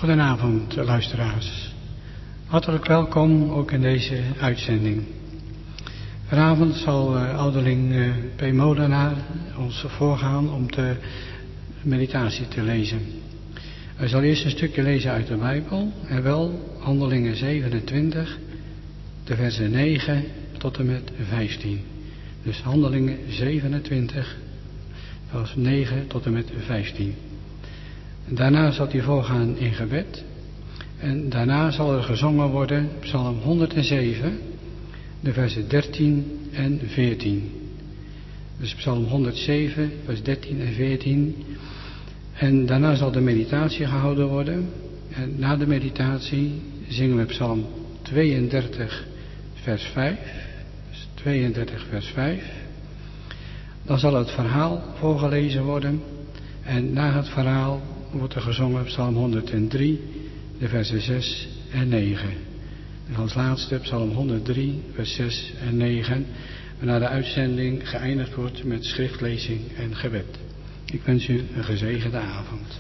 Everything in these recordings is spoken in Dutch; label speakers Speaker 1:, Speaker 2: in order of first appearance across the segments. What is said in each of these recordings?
Speaker 1: Goedenavond, luisteraars. Hartelijk welkom ook in deze uitzending. Vanavond zal ouderling P. Molenaar ons voorgaan om de meditatie te lezen. Hij zal eerst een stukje lezen uit de Bijbel, en wel Handelingen 27, de versen 9 tot en met 15. Dus Handelingen 27, vers 9 tot en met 15. En daarna zal hij voorgaan in gebed. En daarna zal er gezongen worden Psalm 107, de versen 13 en 14. Dus Psalm 107, vers 13 en 14. En daarna zal de meditatie gehouden worden. En na de meditatie zingen we Psalm 32, vers 5. Dus 32, vers 5. Dan zal het verhaal voorgelezen worden. En na het verhaal wordt er gezongen Psalm 103, de versen 6 en 9. En als laatste Psalm 103, vers 6 en 9. Waarna de uitzending geëindigd wordt met schriftlezing en gebed. Ik wens u een gezegende avond.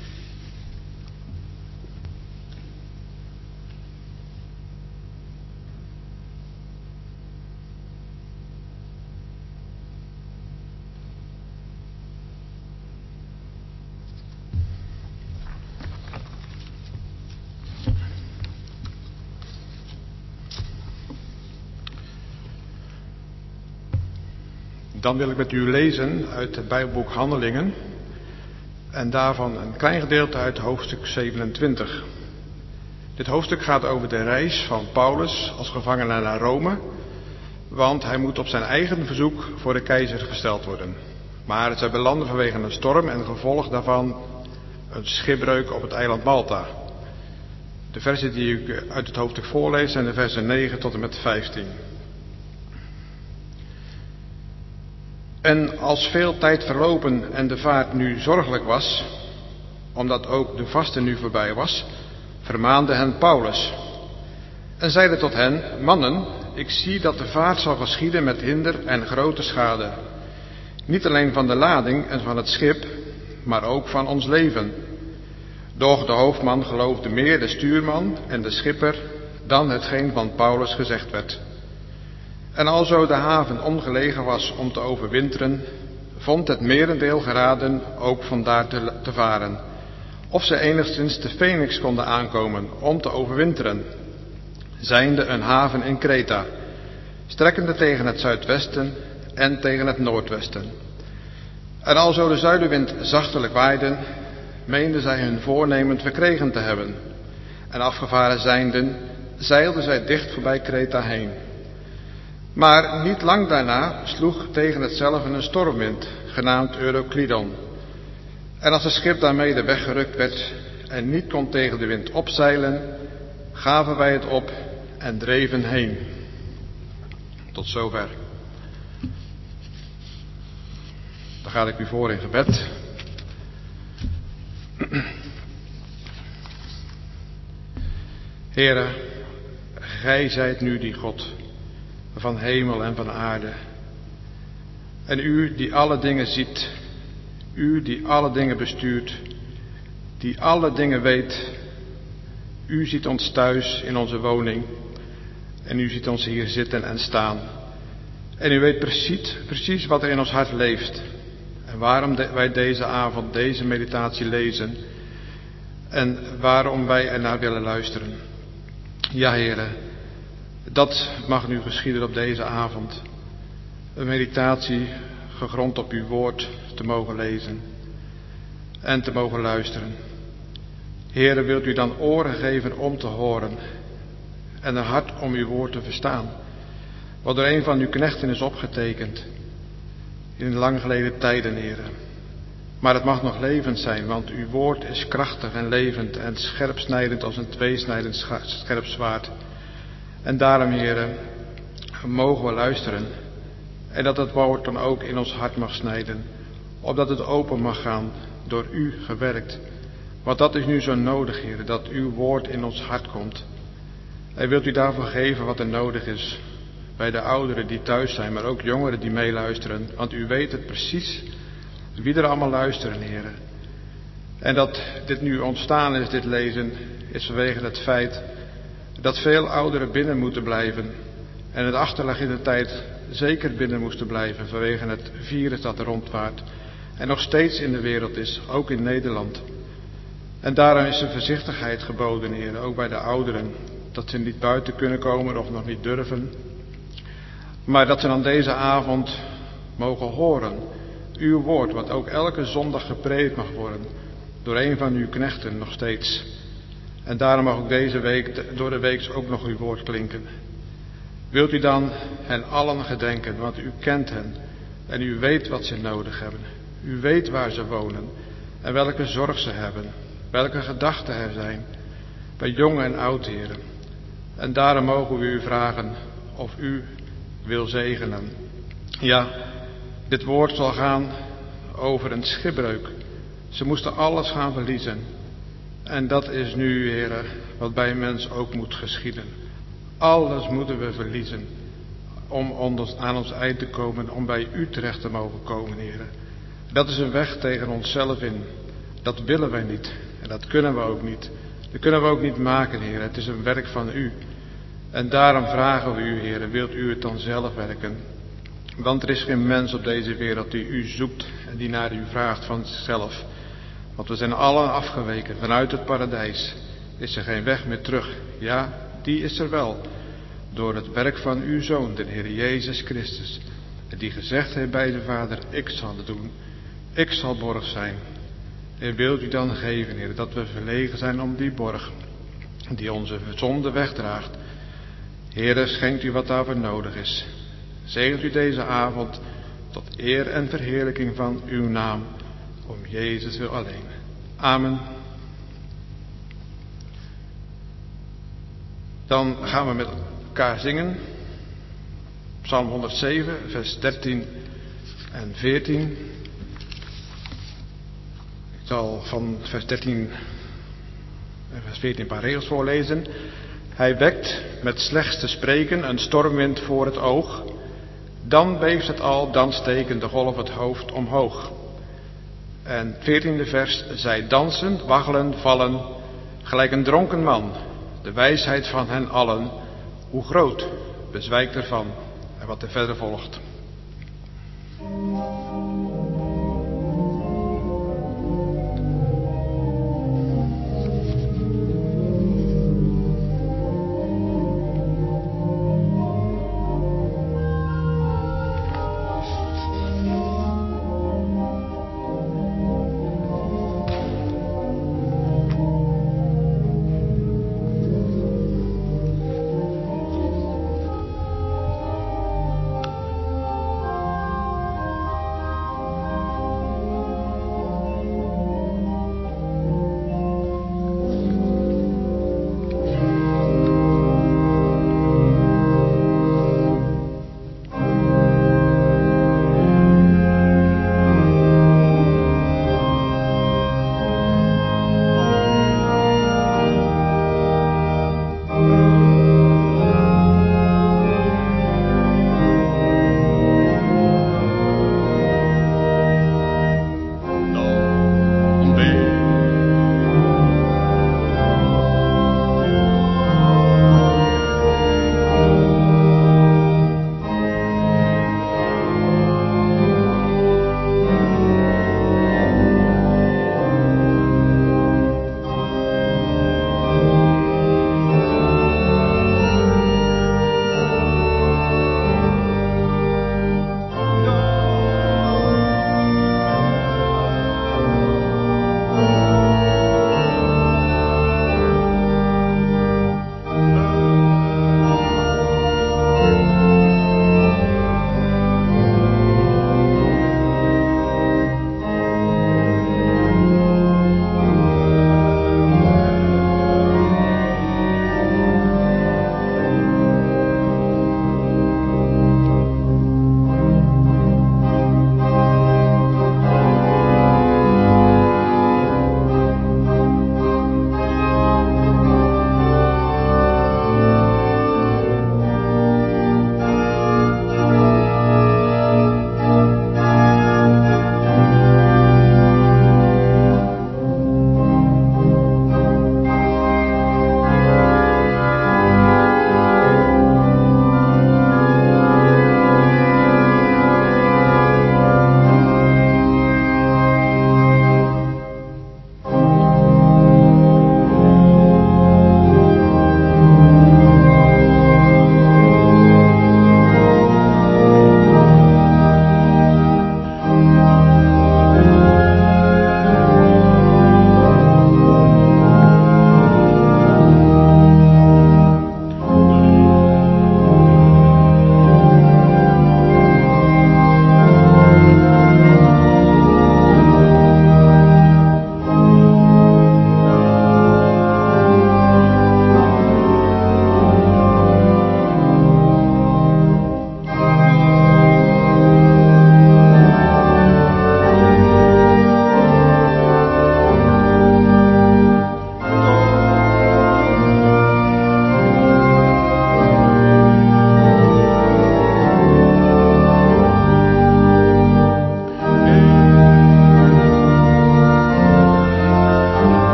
Speaker 2: Dan wil ik met u lezen uit het Bijbelboek Handelingen en daarvan een klein gedeelte uit hoofdstuk 27. Dit hoofdstuk gaat over de reis van Paulus als gevangene naar Rome, want hij moet op zijn eigen verzoek voor de keizer gesteld worden. Maar zij belanden vanwege een storm en gevolg daarvan een schipbreuk op het eiland Malta. De versen die ik uit het hoofdstuk voorlees zijn de versen 9 tot en met 15. En als veel tijd verlopen en de vaart nu zorgelijk was, omdat ook de vaste nu voorbij was, vermaande hen Paulus en zeide tot hen: Mannen, ik zie dat de vaart zal geschieden met hinder en grote schade. Niet alleen van de lading en van het schip, maar ook van ons leven. Doch de hoofdman geloofde meer de stuurman en de schipper dan hetgeen van Paulus gezegd werd. En alzo de haven ongelegen was om te overwinteren, vond het merendeel geraden ook vandaar te varen, of ze enigszins te Phoenix konden aankomen om te overwinteren, zijnde een haven in Kreta, strekkende tegen het zuidwesten en tegen het noordwesten. En alzo de zuidenwind zachtelijk waaide, meenden zij hun voornemen verkregen te hebben, en afgevaren zijnden, zeilden zij dicht voorbij Kreta heen. Maar niet lang daarna sloeg tegen hetzelfde een stormwind, genaamd Euroclydon. En als het schip daarmede weggerukt werd en niet kon tegen de wind opzeilen, gaven wij het op en dreven heen. Tot zover. Dan ga ik u voor in gebed. Heere, gij zijt nu die God van hemel en van aarde. En u die alle dingen ziet, u die alle dingen bestuurt, die alle dingen weet, u ziet ons thuis in onze woning en u ziet ons hier zitten en staan. En u weet precies wat er in ons hart leeft en waarom wij deze avond deze meditatie lezen en waarom wij ernaar willen luisteren. Ja, Heere, dat mag nu geschieden op deze avond. Een meditatie gegrond op uw woord te mogen lezen en te mogen luisteren. Heere, wilt u dan oren geven om te horen en een hart om uw woord te verstaan, wat door een van uw knechten is opgetekend in lang geleden tijden, Heere. Maar het mag nog levend zijn, want uw woord is krachtig en levend en scherpsnijdend als een tweesnijdend scherp zwaard. En daarom, Heere, mogen we luisteren en dat het woord dan ook in ons hart mag snijden, opdat het open mag gaan door u gewerkt. Want dat is nu zo nodig, Heere, dat uw woord in ons hart komt. En wilt u daarvoor geven wat er nodig is bij de ouderen die thuis zijn, maar ook jongeren die meeluisteren. Want u weet het precies wie er allemaal luisteren, Heere. En dat dit nu ontstaan is, dit lezen, is vanwege het feit dat veel ouderen binnen moeten blijven en het achterlag in de tijd zeker binnen moesten blijven vanwege het virus dat er rondwaart en nog steeds in de wereld is, ook in Nederland. En daarom is er voorzichtigheid geboden, Heer, ook bij de ouderen, dat ze niet buiten kunnen komen of nog niet durven, maar dat ze dan deze avond mogen horen uw woord, wat ook elke zondag gepreekt mag worden door een van uw knechten nog steeds. En daarom mag ook deze week, door de week ook nog uw woord klinken. Wilt u dan hen allen gedenken, want u kent hen en u weet wat ze nodig hebben. U weet waar ze wonen en welke zorg ze hebben, welke gedachten er zijn, bij jong en oud, heren. En daarom mogen we u vragen of u wil zegenen. Ja, dit woord zal gaan over een schipbreuk. Ze moesten alles gaan verliezen. En dat is nu, heren, wat bij een mens ook moet geschieden. Alles moeten we verliezen om aan ons eind te komen, om bij u terecht te mogen komen, heren. Dat is een weg tegen onszelf in. Dat willen wij niet. En dat kunnen we ook niet. Dat kunnen we ook niet maken, heren. Het is een werk van u. En daarom vragen we u, heren, wilt u het dan zelf werken? Want er is geen mens op deze wereld die u zoekt en die naar u vraagt van zichzelf. Want we zijn allen afgeweken vanuit het paradijs. Is er geen weg meer terug? Ja, die is er wel. Door het werk van uw Zoon, de Heer Jezus Christus. Die gezegd heeft bij de Vader, ik zal het doen. Ik zal borg zijn. En wilt u dan geven, Heer, dat we verlegen zijn om die borg, die onze zonde wegdraagt. Heer, schenkt u wat daarvoor nodig is. Zegent u deze avond tot eer en verheerlijking van uw naam, om Jezus wil alleen. Amen. Dan gaan we met elkaar zingen. Psalm 107, vers 13 en 14. Ik zal van vers 13 en vers 14 een paar regels voorlezen. Hij wekt met slechts te spreken een stormwind voor het oog. Dan beeft het al, dan steken de golven het hoofd omhoog. En 14e vers, zij dansen, waggelen, vallen, gelijk een dronken man. De wijsheid van hen allen, hoe groot, bezwijkt ervan. En wat er verder volgt.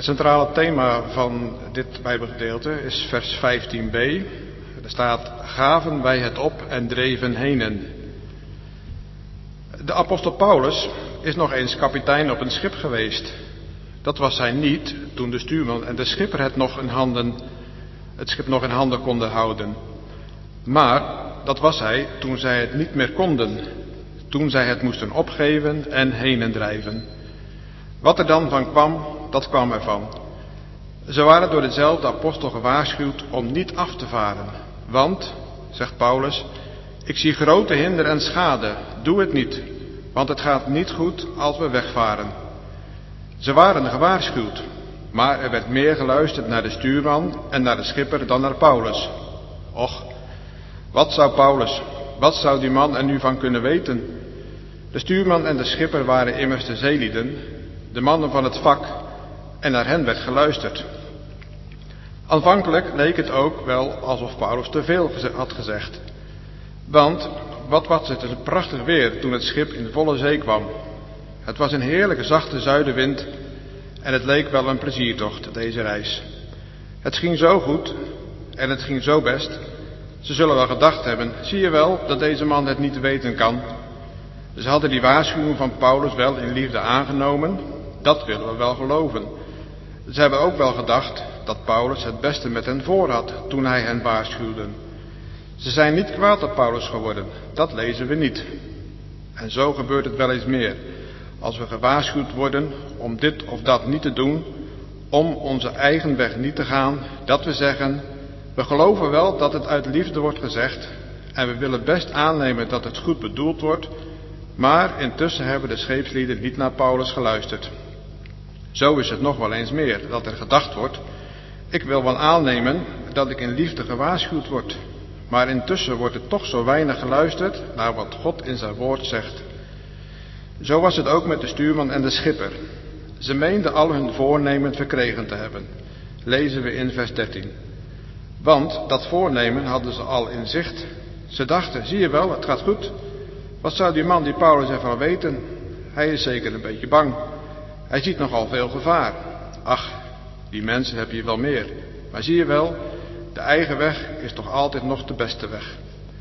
Speaker 2: centrale thema van dit Bijbelgedeelte is vers 15b. Er staat: gaven wij het op en dreven henen. De apostel Paulus is nog eens kapitein op een schip geweest. Dat was hij niet toen de stuurman en de schipper het schip nog in handen konden houden. Maar dat was hij toen zij het niet meer konden. Toen zij het moesten opgeven en henen drijven. Wat er dan van kwam, dat kwam ervan. Ze waren door dezelfde apostel gewaarschuwd om niet af te varen. Want, zegt Paulus, ik zie grote hinder en schade. Doe het niet, want het gaat niet goed als we wegvaren. Ze waren gewaarschuwd, maar er werd meer geluisterd naar de stuurman en naar de schipper dan naar Paulus. Och, wat zou die man er nu van kunnen weten? De stuurman en de schipper waren immers de zeelieden, de mannen van het vak, en naar hen werd geluisterd. Aanvankelijk leek het ook wel alsof Paulus te veel had gezegd. Want wat was het een prachtig weer toen het schip in volle zee kwam. Het was een heerlijke zachte zuidenwind en het leek wel een pleziertocht, deze reis. Het ging zo goed en het ging zo best. Ze zullen wel gedacht hebben, zie je wel dat deze man het niet weten kan. Ze hadden die waarschuwing van Paulus wel in liefde aangenomen, dat willen we wel geloven. Ze hebben ook wel gedacht dat Paulus het beste met hen voor had toen hij hen waarschuwde. Ze zijn niet kwaad op Paulus geworden, dat lezen we niet. En zo gebeurt het wel eens meer. Als we gewaarschuwd worden om dit of dat niet te doen, om onze eigen weg niet te gaan, dat we zeggen, we geloven wel dat het uit liefde wordt gezegd en we willen best aannemen dat het goed bedoeld wordt, maar intussen hebben de scheepslieden niet naar Paulus geluisterd. Zo is het nog wel eens meer, dat er gedacht wordt, ik wil wel aannemen dat ik in liefde gewaarschuwd word, maar intussen wordt er toch zo weinig geluisterd naar wat God in zijn woord zegt. Zo was het ook met de stuurman en de schipper. Ze meenden al hun voornemen verkregen te hebben, lezen we in vers 13. Want dat voornemen hadden ze al in zicht. Ze dachten, zie je wel, het gaat goed. Wat zou die man die Paulus ervan weten? Hij is zeker een beetje bang. Hij ziet nogal veel gevaar. Ach, die mensen heb je wel meer. Maar zie je wel, de eigen weg is toch altijd nog de beste weg.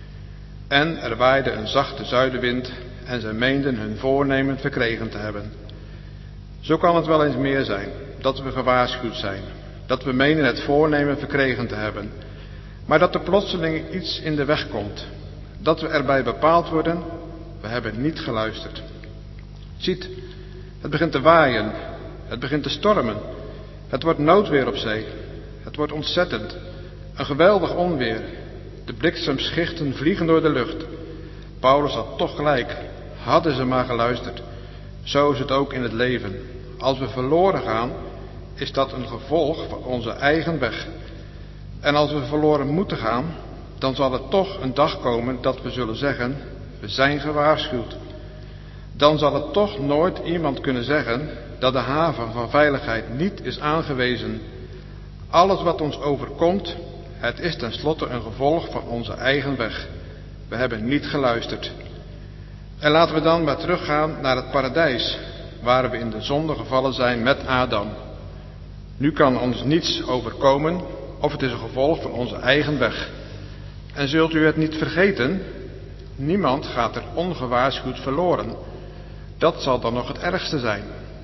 Speaker 2: En er waaide een zachte zuidenwind en ze meenden hun voornemen verkregen te hebben. Zo kan het wel eens meer zijn, dat we gewaarschuwd zijn. Dat we menen het voornemen verkregen te hebben. Maar dat er plotseling iets in de weg komt. Dat we erbij bepaald worden, we hebben niet geluisterd. Ziet, het begint te waaien. Het begint te stormen. Het wordt noodweer op zee. Het wordt ontzettend. Een geweldig onweer. De bliksemschichten vliegen door de lucht. Paulus had toch gelijk. Hadden ze maar geluisterd. Zo is het ook in het leven. Als we verloren gaan, is dat een gevolg van onze eigen weg. En als we verloren moeten gaan, dan zal er toch een dag komen dat we zullen zeggen, we zijn gewaarschuwd. Dan zal er toch nooit iemand kunnen zeggen dat de haven van veiligheid niet is aangewezen. Alles wat ons overkomt, het is tenslotte een gevolg van onze eigen weg. We hebben niet geluisterd. En laten we dan maar teruggaan naar het paradijs, waar we in de zonde gevallen zijn met Adam. Nu kan ons niets overkomen, of het is een gevolg van onze eigen weg. En zult u het niet vergeten, niemand gaat er ongewaarschuwd verloren. Dat zal dan nog het ergste zijn.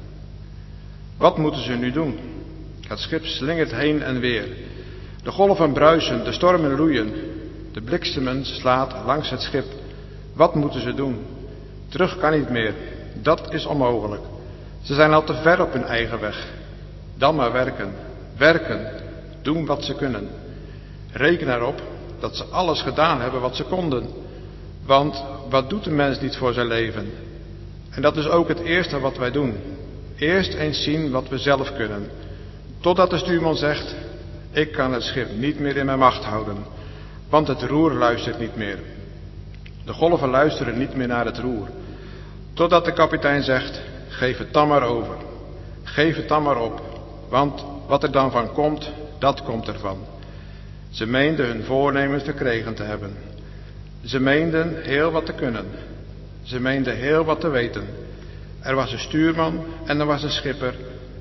Speaker 2: Wat moeten ze nu doen? Het schip slingert heen en weer. De golven bruisen, de stormen roeien. De bliksemen slaat langs het schip. Wat moeten ze doen? Terug kan niet meer. Dat is onmogelijk. Ze zijn al te ver op hun eigen weg. Dan maar werken. Werken. Doen wat ze kunnen. Reken erop dat ze alles gedaan hebben wat ze konden. Want wat doet een mens niet voor zijn leven? En dat is ook het eerste wat wij doen. Eerst eens zien wat we zelf kunnen. Totdat de stuurman zegt, ik kan het schip niet meer in mijn macht houden. Want het roer luistert niet meer. De golven luisteren niet meer naar het roer. Totdat de kapitein zegt, geef het dan maar over. Geef het dan maar op. Want wat er dan van komt, dat komt ervan. Ze meenden hun voornemen verkregen te hebben. Ze meenden heel wat te kunnen. Ze meenden heel wat te weten. Er was een stuurman en er was een schipper.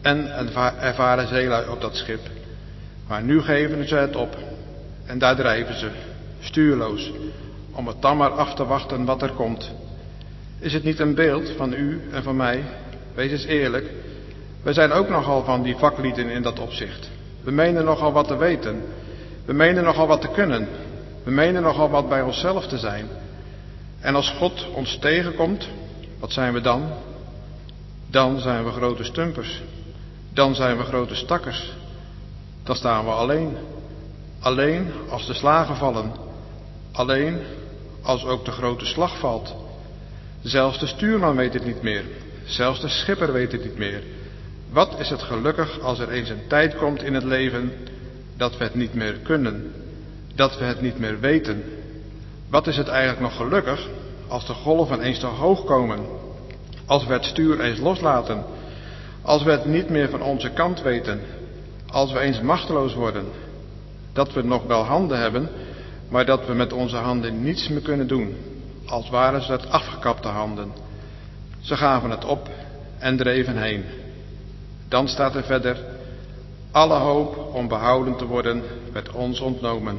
Speaker 2: en ervaren zeelui op dat schip. Maar nu geven ze het op en daar drijven ze, stuurloos, om het dan maar af te wachten wat er komt. Is het niet een beeld van u en van mij? Wees eens eerlijk. Wij zijn ook nogal van die vaklieden in dat opzicht. We menen nogal wat te weten. We menen nogal wat te kunnen. We menen nogal wat bij onszelf te zijn. En als God ons tegenkomt, wat zijn we dan? Dan zijn we grote stumpers. Dan zijn we grote stakkers. Dan staan we alleen. Alleen als de slagen vallen. Alleen als ook de grote slag valt. Zelfs de stuurman weet het niet meer. Zelfs de schipper weet het niet meer. Wat is het gelukkig als er eens een tijd komt in het leven dat we het niet meer kunnen. Dat we het niet meer weten. Wat is het eigenlijk nog gelukkig als de golven eens te hoog komen. Als we het stuur eens loslaten. Als we het niet meer van onze kant weten. Als we eens machteloos worden. Dat we nog wel handen hebben, maar dat we met onze handen niets meer kunnen doen. Als waren ze het afgekapte handen. Ze gaven het op en dreven heen. Dan staat er verder: alle hoop om behouden te worden werd ons ontnomen.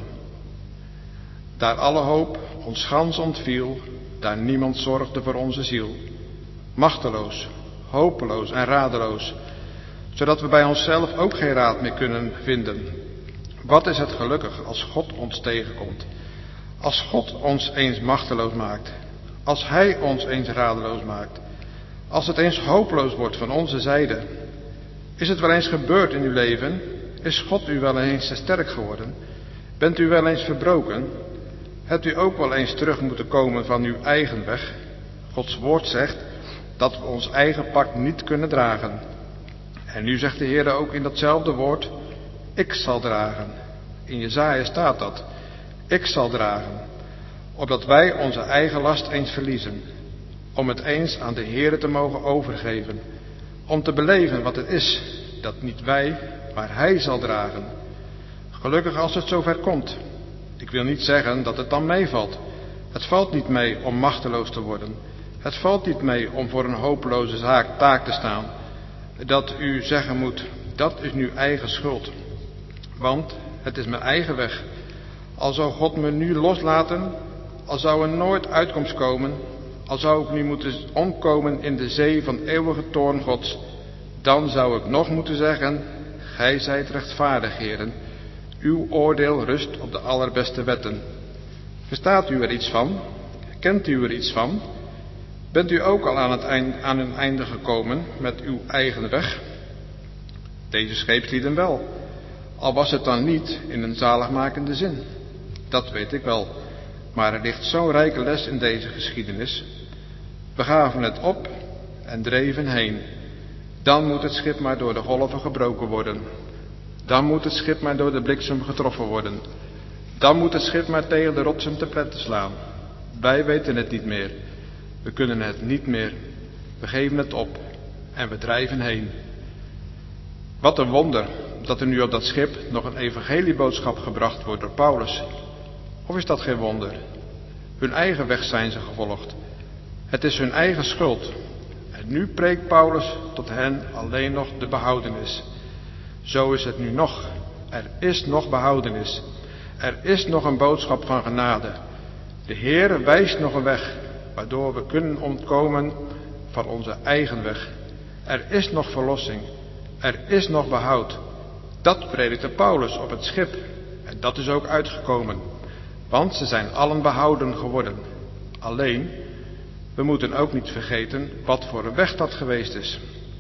Speaker 2: Daar alle hoop ons gans ontviel, daar niemand zorgde voor onze ziel. Machteloos, hopeloos en radeloos, zodat we bij onszelf ook geen raad meer kunnen vinden. Wat is het gelukkig als God ons tegenkomt. Als God ons eens machteloos maakt. Als Hij ons eens radeloos maakt. Als het eens hopeloos wordt van onze zijde. Is het wel eens gebeurd in uw leven? Is God u wel eens te sterk geworden? Bent u wel eens verbroken? Hebt u ook wel eens terug moeten komen van uw eigen weg? Gods woord zegt dat we ons eigen pak niet kunnen dragen. En nu zegt de Heer ook in datzelfde woord: ik zal dragen. In Jesaja staat dat. Ik zal dragen. Opdat wij onze eigen last eens verliezen. Om het eens aan de Heer te mogen overgeven. Om te beleven wat het is dat niet wij, maar Hij zal dragen. Gelukkig als het zover komt. Ik wil niet zeggen dat het dan meevalt. Het valt niet mee om machteloos te worden. Het valt niet mee om voor een hopeloze taak te staan. Dat u zeggen moet, dat is nu eigen schuld. Want het is mijn eigen weg. Al zou God me nu loslaten, al zou er nooit uitkomst komen, al zou ik nu moeten omkomen in de zee van eeuwige toorn Gods, dan zou ik nog moeten zeggen: gij zijt rechtvaardig, Heeren. Uw oordeel rust op de allerbeste wetten. Verstaat u er iets van? Kent u er iets van? Bent u ook al aan een einde gekomen met uw eigen weg? Deze scheepslieden wel, al was het dan niet in een zaligmakende zin. Dat weet ik wel, maar er ligt zo'n rijke les in deze geschiedenis. We gaven het op en dreven heen. Dan moet het schip maar door de golven gebroken worden. Dan moet het schip maar door de bliksem getroffen worden. Dan moet het schip maar tegen de rotsen te pletten slaan. Wij weten het niet meer. We kunnen het niet meer. We geven het op en we drijven heen. Wat een wonder dat er nu op dat schip nog een evangelieboodschap gebracht wordt door Paulus. Of is dat geen wonder? Hun eigen weg zijn ze gevolgd. Het is hun eigen schuld. En nu preekt Paulus tot hen alleen nog de behoudenis. Zo is het nu nog. Er is nog behoudenis. Er is nog een boodschap van genade. De Heere wijst nog een weg, waardoor we kunnen ontkomen van onze eigen weg. Er is nog verlossing. Er is nog behoud. Dat predikte Paulus op het schip. En dat is ook uitgekomen. Want ze zijn allen behouden geworden. Alleen, we moeten ook niet vergeten wat voor een weg dat geweest is.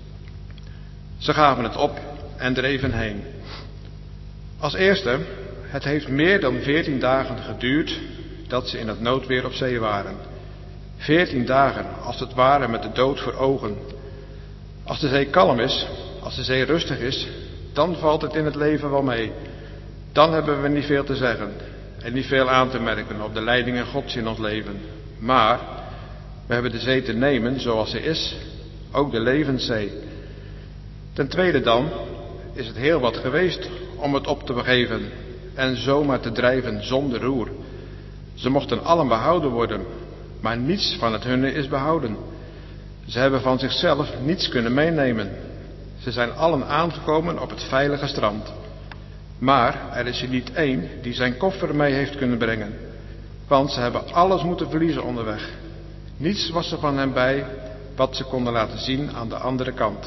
Speaker 2: Ze gaven het op en dreven heen. Als eerste, het heeft meer dan 14 dagen geduurd dat ze in het noodweer op zee waren. 14 dagen, als het ware met de dood voor ogen. Als de zee kalm is, als de zee rustig is, dan valt het in het leven wel mee. Dan hebben we niet veel te zeggen en niet veel aan te merken op de leidingen Gods in ons leven. Maar we hebben de zee te nemen zoals ze is, ook de levenszee. Ten tweede dan is het heel wat geweest om het op te begeven en zomaar te drijven zonder roer. Ze mochten allen behouden worden, maar niets van het hunne is behouden. Ze hebben van zichzelf niets kunnen meenemen. Ze zijn allen aangekomen op het veilige strand. Maar er is er niet één die zijn koffer mee heeft kunnen brengen, want ze hebben alles moeten verliezen onderweg. Niets was er van hen bij wat ze konden laten zien aan de andere kant.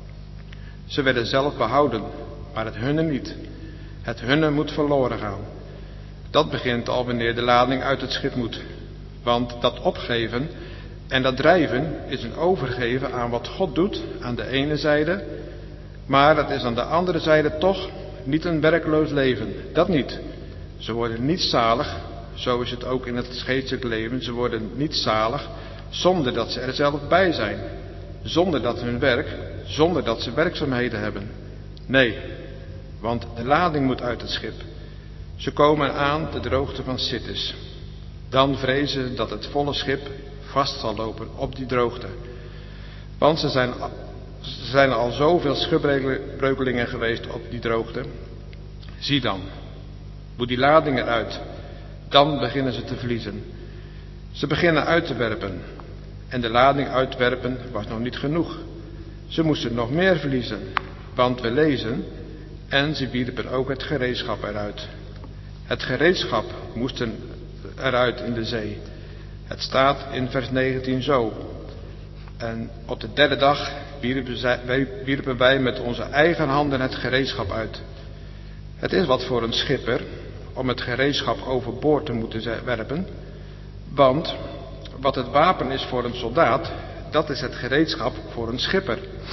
Speaker 2: Ze werden zelf behouden, maar het hunne niet. Het hunne moet verloren gaan. Dat begint al wanneer de lading uit het schip moet. Want dat opgeven en dat drijven is een overgeven aan wat God doet aan de ene zijde, maar het is aan de andere zijde toch niet een werkloos leven. Dat niet. Ze worden niet zalig, zo is het ook in het geestelijk leven. Ze worden niet zalig zonder dat ze er zelf bij zijn. Zonder dat hun werk, zonder dat ze werkzaamheden hebben. Nee, want de lading moet uit het schip. Ze komen aan de droogte van Sittis. Dan vrezen dat het volle schip vast zal lopen op die droogte. Want ze zijn al zoveel schipbreukelingen geweest op die droogte. Zie dan, moet die lading eruit. Dan beginnen ze te verliezen. Ze beginnen uit te werpen. En de lading uitwerpen was nog niet genoeg. Ze moesten nog meer verliezen. Want we lezen, en ze wierpen ook het gereedschap eruit. Het gereedschap moest eruit in de zee. Het staat in vers 19 zo. En op de derde dag wierpen wij met onze eigen handen het gereedschap uit. Het is wat voor een schipper om het gereedschap overboord te moeten werpen. Want wat het wapen is voor een soldaat, dat is het gereedschap voor een schipper.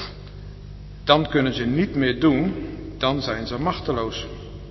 Speaker 2: Dan kunnen ze niet meer doen, dan zijn ze machteloos.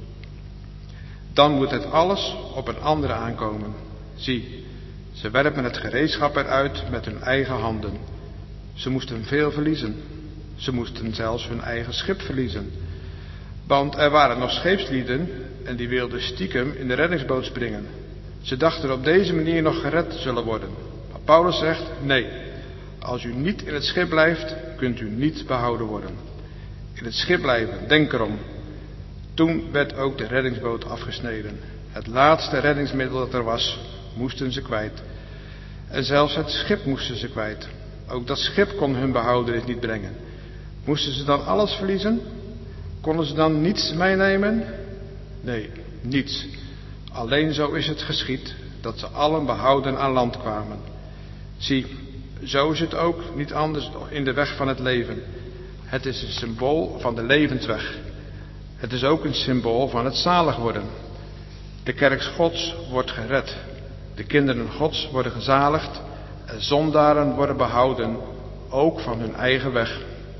Speaker 2: Dan moet het alles op een andere aankomen. Zie, ze werpen het gereedschap eruit met hun eigen handen. Ze moesten veel verliezen. Ze moesten zelfs hun eigen schip verliezen. Want er waren nog scheepslieden en die wilden stiekem in de reddingsboot springen. Ze dachten op deze manier nog gered zullen worden. Maar Paulus zegt, nee, als u niet in het schip blijft, kunt u niet behouden worden. In het schip blijven, denk erom. Toen werd ook de reddingsboot afgesneden. Het laatste reddingsmiddel dat er was, moesten ze kwijt. En zelfs het schip moesten ze kwijt. Ook dat schip kon hun behoudenis niet brengen. Moesten ze dan alles verliezen? Konden ze dan niets meenemen? Nee, niets. Alleen zo is het geschied, dat ze allen behouden aan land kwamen. Zie, zo is het ook niet anders in de weg van het leven. Het is een symbool van de levensweg. Het is ook een symbool van het zalig worden. De kerk Gods wordt gered. De kinderen Gods worden gezaligd. En zondaren worden behouden, ook van hun eigen weg.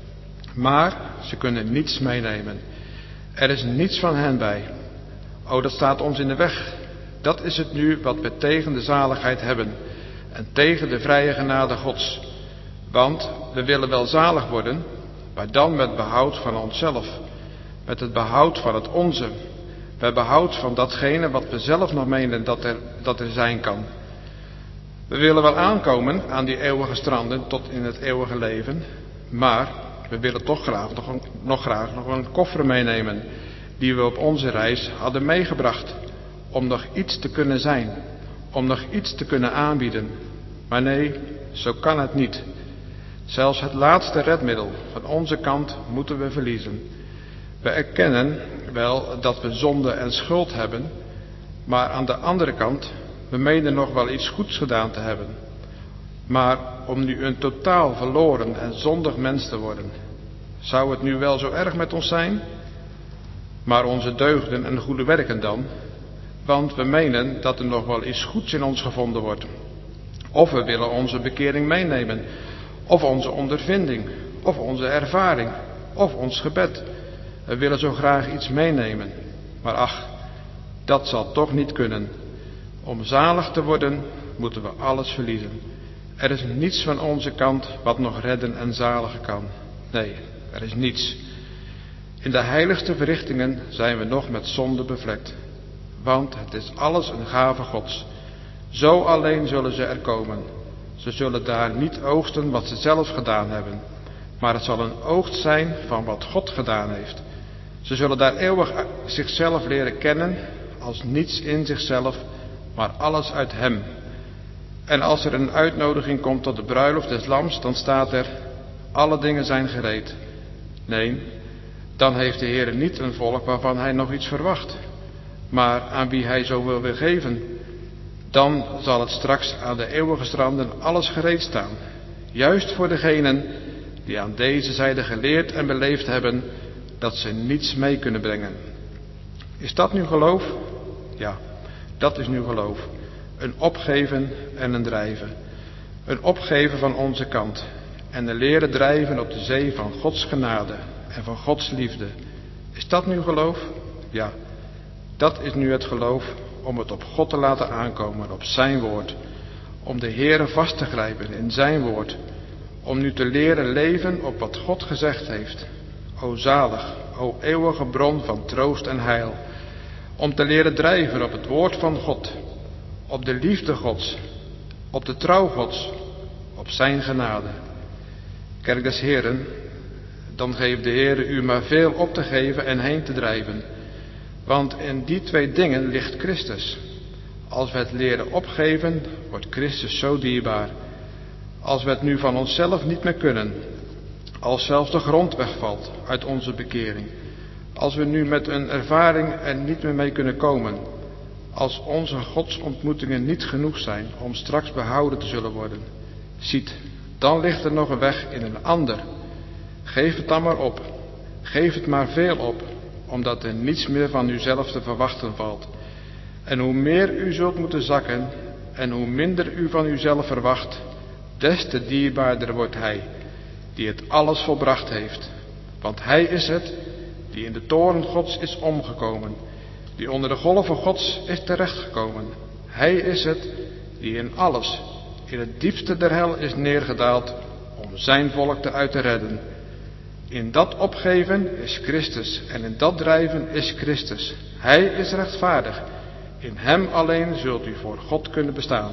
Speaker 2: Maar ze kunnen niets meenemen. Er is niets van hen bij. Oh, dat staat ons in de weg. Dat is het nu wat we tegen de zaligheid hebben. En tegen de vrije genade Gods. Want we willen wel zalig worden, maar dan met behoud van onszelf. Met het behoud van het onze. Met behoud van datgene wat we zelf nog menen dat er zijn kan. We willen wel aankomen aan die eeuwige stranden tot in het eeuwige leven. Maar we willen toch graag nog een koffer meenemen. Die we op onze reis hadden meegebracht. Om nog iets te kunnen zijn. Om nog iets te kunnen aanbieden. Maar nee, zo kan het niet. Zelfs het laatste redmiddel van onze kant moeten we verliezen. We erkennen wel dat we zonde en schuld hebben, maar aan de andere kant, we menen nog wel iets goeds gedaan te hebben. Maar om nu een totaal verloren en zondig mens te worden, zou het nu wel zo erg met ons zijn? Maar onze deugden en goede werken dan, want we menen dat er nog wel iets goeds in ons gevonden wordt. Of we willen onze bekering meenemen, of onze ondervinding, of onze ervaring, of ons gebed. We willen zo graag iets meenemen, maar ach, dat zal toch niet kunnen. Om zalig te worden, moeten we alles verliezen. Er is niets van onze kant wat nog redden en zaligen kan. Nee, er is niets. In de heiligste verrichtingen zijn we nog met zonde bevlekt. Want het is alles een gave Gods. Zo alleen zullen ze er komen. Ze zullen daar niet oogsten wat ze zelf gedaan hebben. Maar het zal een oogst zijn van wat God gedaan heeft. Ze zullen daar eeuwig zichzelf leren kennen als niets in zichzelf, maar alles uit Hem. En als er een uitnodiging komt tot de bruiloft des Lams, dan staat er, alle dingen zijn gereed. Nee, dan heeft de Heer niet een volk waarvan hij nog iets verwacht, maar aan wie hij zoveel wil geven. Dan zal het straks aan de eeuwige stranden alles gereed staan, juist voor degenen die aan deze zijde geleerd en beleefd hebben dat ze niets mee kunnen brengen. Is dat nu geloof? Ja, dat is nu geloof. Een opgeven en een drijven. Een opgeven van onze kant en een leren drijven op de zee van Gods genade en van Gods liefde. Is dat nu geloof? Ja, dat is nu het geloof om het op God te laten aankomen, op zijn woord. Om de Heere vast te grijpen in zijn woord. Om nu te leren leven op wat God gezegd heeft. O zalig, o eeuwige bron van troost en heil. Om te leren drijven op het woord van God. Op de liefde Gods. Op de trouw Gods. Op zijn genade. Kerk des Heeren, dan geeft de Heere u maar veel op te geven en heen te drijven. Want in die twee dingen ligt Christus. Als we het leren opgeven, wordt Christus zo dierbaar. Als we het nu van onszelf niet meer kunnen, als zelfs de grond wegvalt uit onze bekering, als we nu met een ervaring er niet meer mee kunnen komen, als onze godsontmoetingen niet genoeg zijn om straks behouden te zullen worden, ziet, dan ligt er nog een weg in een ander. Geef het dan maar op, geef het maar veel op, omdat er niets meer van uzelf te verwachten valt. En hoe meer u zult moeten zakken en hoe minder u van uzelf verwacht, des te dierbaarder wordt hij, die het alles volbracht heeft. Want hij is het, die in de toorn Gods is omgekomen, die onder de golven Gods is terechtgekomen. Hij is het, die in alles, in het diepste der hel is neergedaald, om zijn volk eruit te redden. In dat opgeven is Christus en in dat drijven is Christus. Hij is rechtvaardig. In hem alleen zult u voor God kunnen bestaan.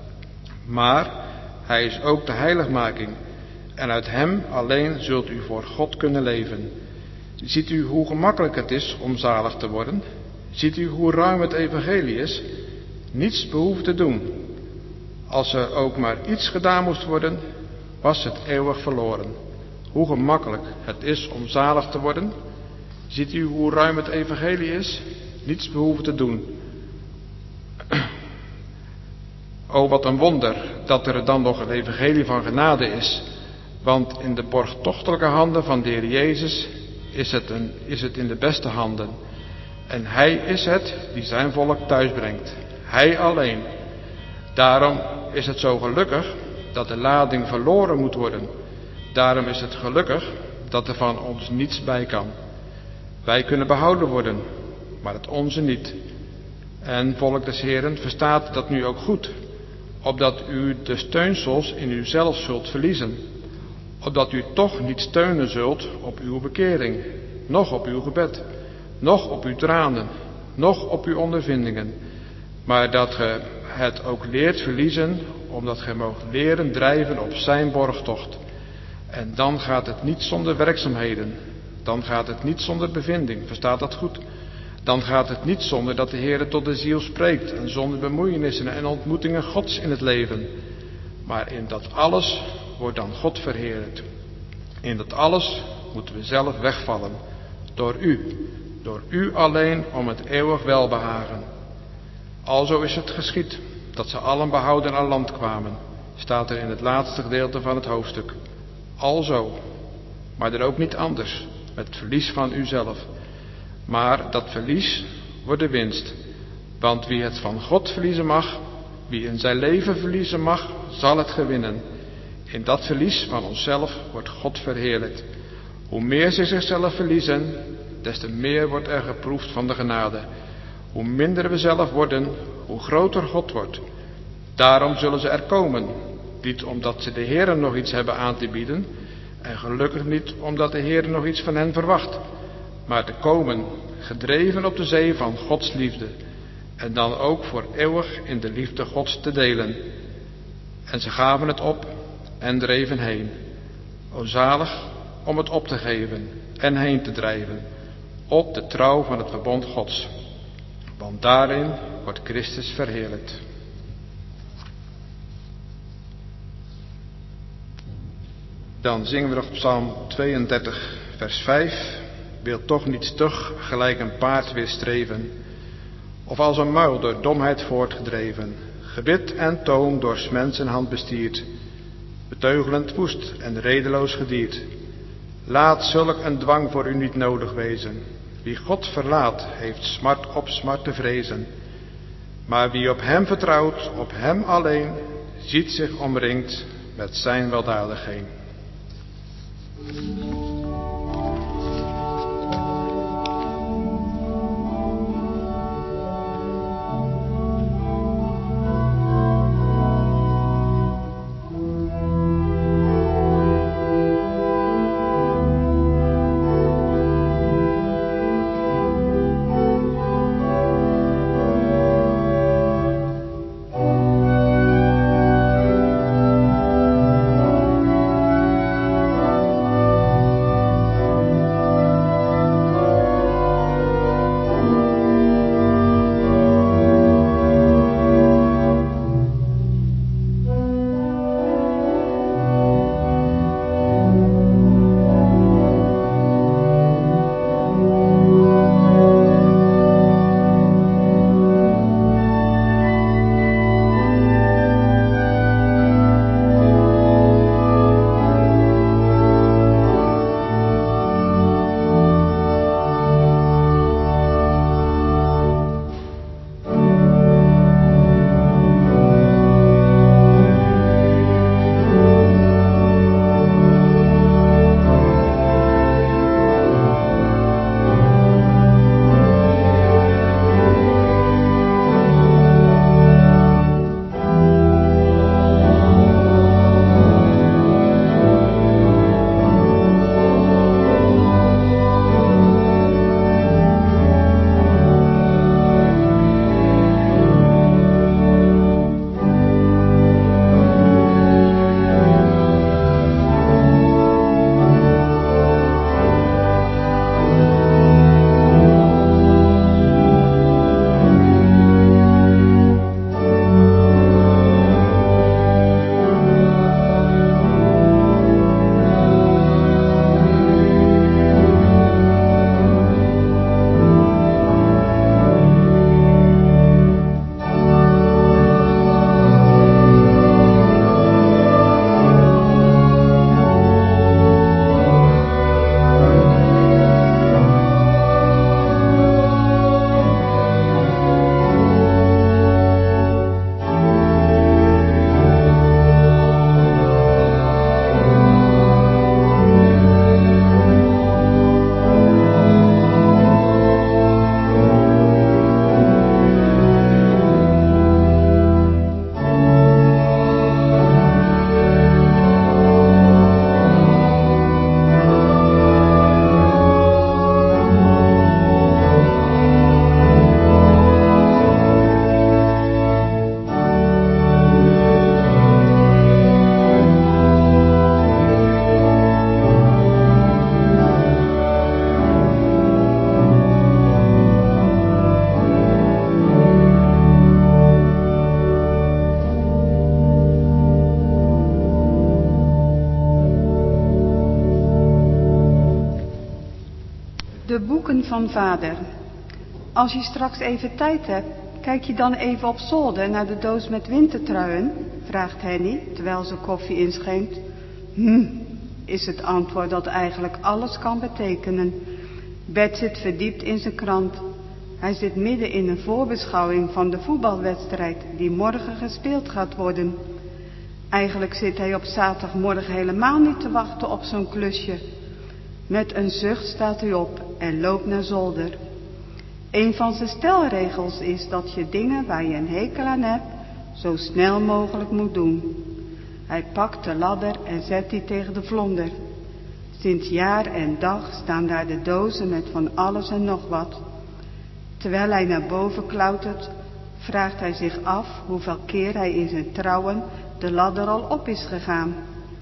Speaker 2: Maar hij is ook de heiligmaking. En uit hem alleen zult u voor God kunnen leven. Ziet u hoe gemakkelijk het is om zalig te worden? Ziet u hoe ruim het evangelie is? Niets behoeft te doen. Als er ook maar iets gedaan moest worden, was het eeuwig verloren. Hoe gemakkelijk het is om zalig te worden? Ziet u hoe ruim het evangelie is? Niets behoeft te doen. O, wat een wonder dat er dan nog een evangelie van genade is. Want in de borgtochtelijke handen van de Heer Jezus is het in de beste handen. En hij is het die zijn volk thuisbrengt. Hij alleen. Daarom is het zo gelukkig dat de lading verloren moet worden. Daarom is het gelukkig dat er van ons niets bij kan. Wij kunnen behouden worden, maar het onze niet. En volk des Heeren, verstaat dat nu ook goed, opdat u de steunsels in uzelf zult verliezen, opdat u toch niet steunen zult op uw bekering, noch op uw gebed, noch op uw tranen, noch op uw ondervindingen, maar dat ge het ook leert verliezen, omdat ge moogt leren drijven op zijn borgtocht. En dan gaat het niet zonder werkzaamheden, dan gaat het niet zonder bevinding, verstaat dat goed. Dan gaat het niet zonder dat de Heer tot de ziel spreekt en zonder bemoeienissen en ontmoetingen Gods in het leven. Maar in dat alles wordt dan God verheerlijkt. In dat alles moeten we zelf wegvallen. Door u alleen om het eeuwig welbehagen. Alzo is het geschied dat ze allen behouden aan land kwamen, staat er in het laatste gedeelte van het hoofdstuk. Alzo, maar er ook niet anders, met het verlies van uzelf. Maar dat verlies wordt de winst. Want wie het van God verliezen mag, wie in zijn leven verliezen mag, zal het gewinnen. In dat verlies van onszelf wordt God verheerlijkt. Hoe meer ze zichzelf verliezen, des te meer wordt er geproefd van de genade. Hoe minder we zelf worden, hoe groter God wordt. Daarom zullen ze er komen. Niet omdat ze de Heere nog iets hebben aan te bieden, en gelukkig niet omdat de Heere nog iets van hen verwacht, maar te komen, gedreven op de zee van Gods liefde, en dan ook voor eeuwig in de liefde Gods te delen. En ze gaven het op en dreven heen. O zalig om het op te geven en heen te drijven, op de trouw van het verbond Gods. Want daarin wordt Christus verheerlijkt. Dan zingen we nog Psalm 32, Vers 5. Wil toch niet stug gelijk een paard weerstreven, of als een muil door domheid voortgedreven, gebit en toom door 's mensen hand bestierd, beteugelend woest en redeloos gedierd. Laat zulk een dwang voor u niet nodig wezen. Wie God verlaat, heeft smart op smart te vrezen. Maar wie op hem vertrouwt, op hem alleen, ziet zich omringd met zijn weldadigheid.
Speaker 3: De boeken van vader. Als je straks even tijd hebt, kijk je dan even op zolder naar de doos met wintertruien? Vraagt Henny, terwijl ze koffie inschenkt. Is het antwoord dat eigenlijk alles kan betekenen. Bert zit verdiept in zijn krant. Hij zit midden in een voorbeschouwing van de voetbalwedstrijd die morgen gespeeld gaat worden. Eigenlijk zit hij op zaterdagmorgen helemaal niet te wachten op zo'n klusje. Met een zucht staat hij op en loopt naar zolder. Een van zijn stelregels is dat je dingen waar je een hekel aan hebt, zo snel mogelijk moet doen. Hij pakt de ladder en zet die tegen de vlonder. Sinds jaar en dag staan daar de dozen met van alles en nog wat. Terwijl hij naar boven klautert, vraagt hij zich af hoeveel keer hij in zijn trouwen de ladder al op is gegaan.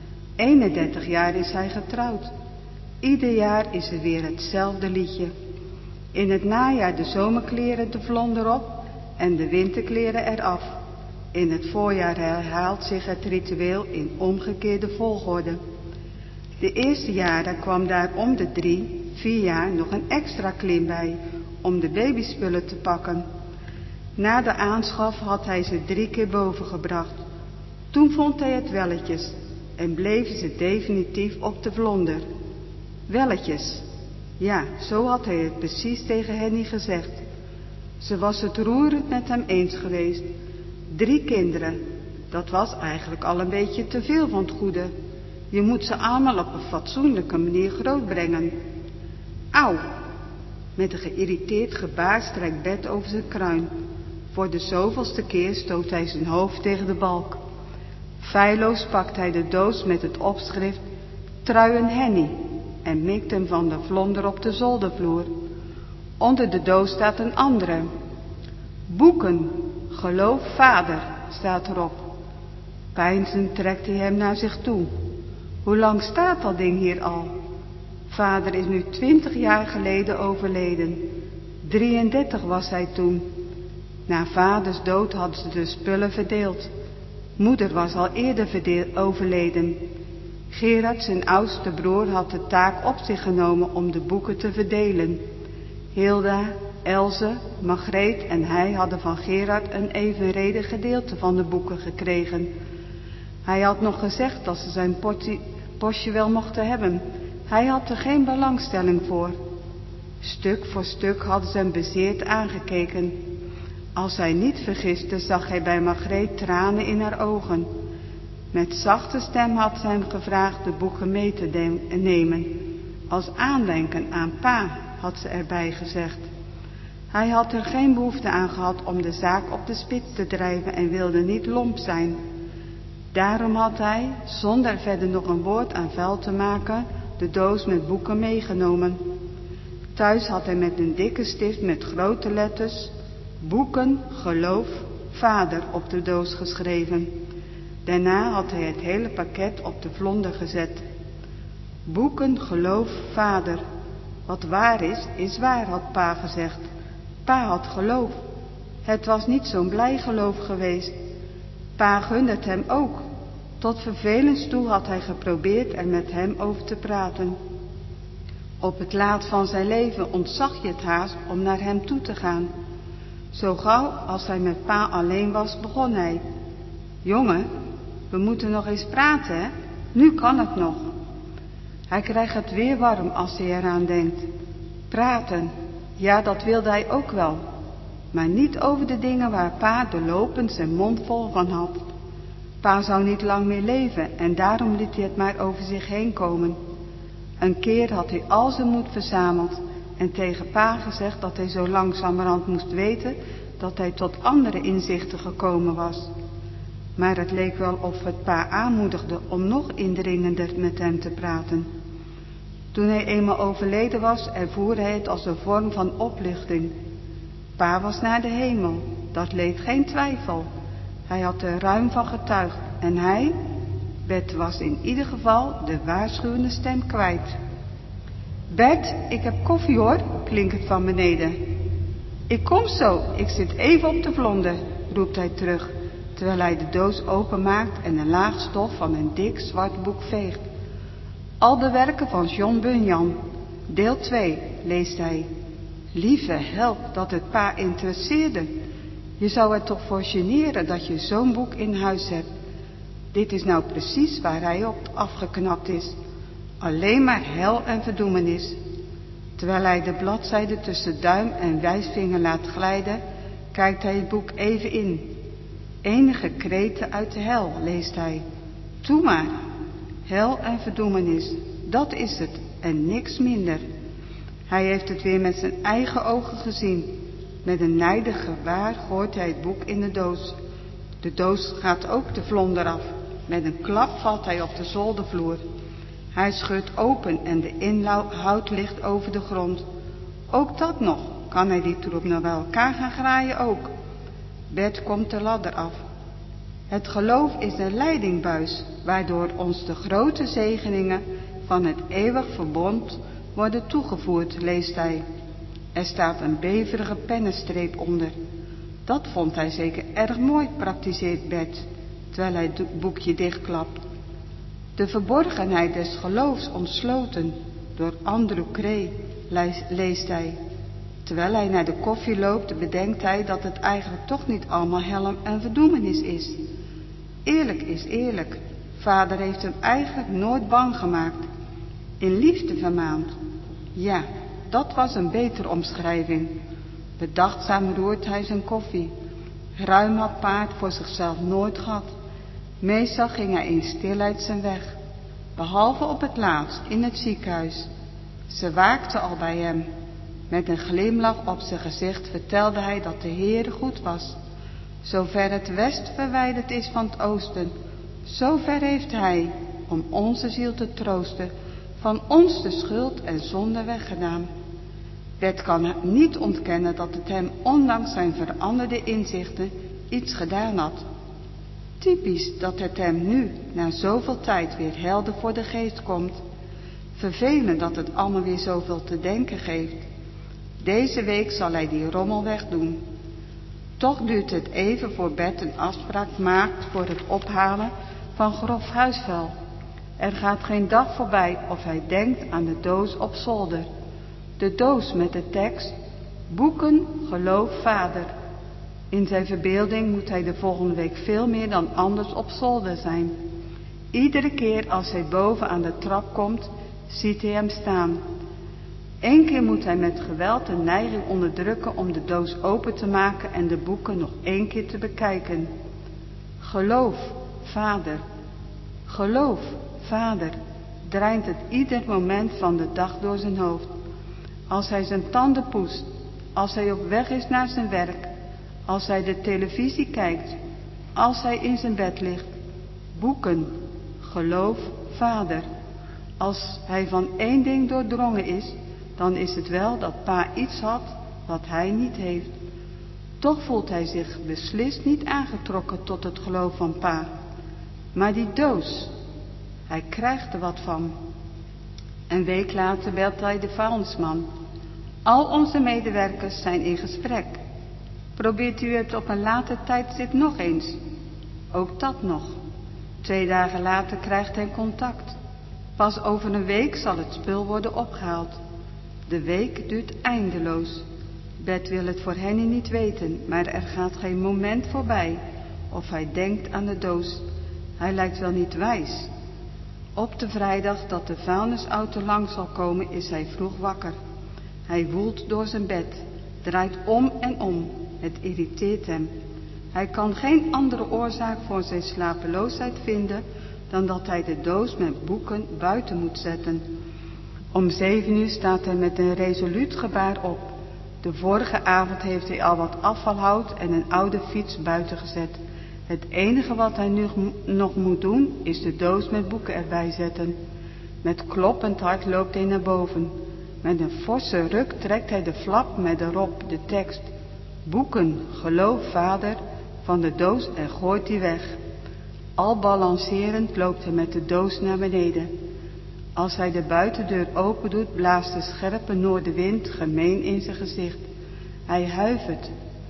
Speaker 3: 31 jaar is hij getrouwd. Ieder jaar is er weer hetzelfde liedje. In het najaar de zomerkleren de vlonder op en de winterkleren eraf. In het voorjaar herhaalt zich het ritueel in omgekeerde volgorde. De eerste jaren kwam daar om de 3-4 jaar nog een extra klim bij om de babyspullen te pakken. Na de aanschaf had hij ze 3 keer boven gebracht. Toen vond hij het welletjes en bleven ze definitief op de vlonder. Welletjes, ja, zo had hij het precies tegen Henny gezegd. Ze was het roerend met hem eens geweest. 3 kinderen, dat was eigenlijk al een beetje te veel van het goede. Je moet ze allemaal op een fatsoenlijke manier grootbrengen. Auw! Met een geïrriteerd gebaar strijkt Bert over zijn kruin. Voor de zoveelste keer stoot hij zijn hoofd tegen de balk. Feilloos pakt hij de doos met het opschrift Truien Henny en mikt hem van de vlonder op de zoldervloer. Onder de doos staat een andere. Boeken, geloof vader, staat erop. Peinzend trekt hij hem naar zich toe. Hoe lang staat dat ding hier al? Vader is nu 20 jaar geleden overleden. 33 was hij toen. Na vaders dood hadden ze de spullen verdeeld. Moeder was al eerder overleden. Gerard, zijn oudste broer, had de taak op zich genomen om de boeken te verdelen. Hilda, Else, Margreet en hij hadden van Gerard een evenredig gedeelte van de boeken gekregen. Hij had nog gezegd dat ze zijn postje wel mochten hebben. Hij had er geen belangstelling voor. Stuk voor stuk hadden ze hem bezeerd aangekeken. Als hij niet vergiste, zag hij bij Margreet tranen in haar ogen. Met zachte stem had ze hem gevraagd de boeken mee te nemen. Als aandenken aan pa, had ze erbij gezegd. Hij had er geen behoefte aan gehad om de zaak op de spits te drijven en wilde niet lomp zijn. Daarom had hij, zonder verder nog een woord aan vuil te maken, de doos met boeken meegenomen. Thuis had hij met een dikke stift met grote letters Boeken, geloof, vader op de doos geschreven. Daarna had hij het hele pakket op de vlonder gezet. Boeken, geloof, vader. Wat waar is waar, had pa gezegd. Pa had geloof. Het was niet zo'n blij geloof geweest. Pa gunde het hem ook. Tot vervelens toe had hij geprobeerd er met hem over te praten. Op het laatst van zijn leven ontzag je het haast om naar hem toe te gaan. Zo gauw als hij met pa alleen was, begon hij. Jongen, we moeten nog eens praten, hè? Nu kan het nog. Hij krijgt het weer warm als hij eraan denkt. Praten, ja, dat wilde hij ook wel. Maar niet over de dingen waar pa de lopend zijn mond vol van had. Pa zou niet lang meer leven en daarom liet hij het maar over zich heen komen. Een keer had hij al zijn moed verzameld en tegen pa gezegd dat hij zo langzamerhand moest weten dat hij tot andere inzichten gekomen was. Maar het leek wel of het pa aanmoedigde om nog indringender met hem te praten. Toen hij eenmaal overleden was, ervoer hij het als een vorm van opluchting. Pa was naar de hemel, dat leed geen twijfel. Hij had er ruim van getuigd en hij, Bert, was in ieder geval de waarschuwende stem kwijt. Bert, ik heb koffie hoor, klinkt het van beneden. Ik kom zo, ik zit even op de vlonder, roept hij terug, terwijl hij de doos openmaakt en een laag stof van een dik zwart boek veegt. Al de werken van John Bunyan, deel 2, leest hij. Lieve help dat het pa interesseerde. Je zou er toch voor generen dat je zo'n boek in huis hebt. Dit is nou precies waar hij op afgeknapt is. Alleen maar hel en verdoemenis. Terwijl hij de bladzijde tussen duim en wijsvinger laat glijden, kijkt hij het boek even in. Enige kreten uit de hel, leest hij. Toe maar. Hel en verdoemenis, dat is het en niks minder. Hij heeft het weer met zijn eigen ogen gezien. Met een nijdig gebaar gooit hij het boek in de doos. De doos gaat ook de vlonder af. Met een klap valt hij op de zoldervloer. Hij scheurt open en de inhoud ligt over de grond. Ook dat nog, kan hij die troep nog bij elkaar gaan graaien ook. Bert komt de ladder af. Het geloof is een leidingbuis, waardoor ons de grote zegeningen van het eeuwig verbond worden toegevoerd, leest hij. Er staat een beverige pennenstreep onder. Dat vond hij zeker erg mooi, praktiseert Bert, terwijl hij het boekje dichtklapt. De verborgenheid des geloofs ontsloten, door Andrew Cray, leest hij. Terwijl hij naar de koffie loopt, bedenkt hij dat het eigenlijk toch niet allemaal hel en verdoemenis is. Eerlijk is eerlijk, vader heeft hem eigenlijk nooit bang gemaakt. In liefde vermaand. Ja, dat was een betere omschrijving. Bedachtzaam roert hij zijn koffie. Ruim had paard voor zichzelf nooit gehad. Meestal ging hij in stilheid zijn weg. Behalve op het laatst, in het ziekenhuis. Ze waakte al bij hem. Met een glimlach op zijn gezicht vertelde hij dat de Heere goed was. Zover het west verwijderd is van het oosten, zover heeft hij, om onze ziel te troosten, van ons de schuld en zonde weggedaan. Bet kan niet ontkennen dat het hem, ondanks zijn veranderde inzichten, iets gedaan had. Typisch dat het hem nu, na zoveel tijd, weer helder voor de geest komt. Vervelend dat het allemaal weer zoveel te denken geeft. Deze week zal hij die rommel wegdoen. Toch duurt het even voor Bet een afspraak maakt voor het ophalen van grof huisvuil. Er gaat geen dag voorbij of hij denkt aan de doos op zolder. De doos met de tekst: Boeken, geloof vader. In zijn verbeelding moet hij de volgende week veel meer dan anders op zolder zijn. Iedere keer als hij boven aan de trap komt, ziet hij hem staan. Eén keer moet hij met geweld de neiging onderdrukken om de doos open te maken en de boeken nog 1 keer te bekijken. Geloof, vader. Geloof, vader, dreint het ieder moment van de dag door zijn hoofd. Als hij zijn tanden poetst, als hij op weg is naar zijn werk, als hij de televisie kijkt, als hij in zijn bed ligt. Boeken, geloof, vader. Als hij van 1 ding doordrongen is, dan is het wel dat pa iets had wat hij niet heeft. Toch voelt hij zich beslist niet aangetrokken tot het geloof van pa. Maar die doos, hij krijgt er wat van. Een week later belt hij de vuilnisman. Al onze medewerkers zijn in gesprek. Probeert u het op een later tijdstip nog eens? Ook dat nog. 2 dagen later krijgt hij contact. Pas over een week zal het spul worden opgehaald. De week duurt eindeloos. Bet wil het voor Henny niet weten, maar er gaat geen moment voorbij of hij denkt aan de doos. Hij lijkt wel niet wijs. Op de vrijdag dat de vuilnisauto langs zal komen is hij vroeg wakker. Hij woelt door zijn bed, draait om en om. Het irriteert hem. Hij kan geen andere oorzaak voor zijn slapeloosheid vinden dan dat hij de doos met boeken buiten moet zetten. Om 7 uur staat hij met een resoluut gebaar op. De vorige avond heeft hij al wat afvalhout en een oude fiets buiten gezet. Het enige wat hij nu nog moet doen is de doos met boeken erbij zetten. Met kloppend hart loopt hij naar boven. Met een forse ruk trekt hij de flap met erop de tekst: Boeken, geloof vader, van de doos en gooit die weg. Al balancerend loopt hij met de doos naar beneden. Als hij de buitendeur open doet, blaast de scherpe noordenwind gemeen in zijn gezicht. Hij huivert.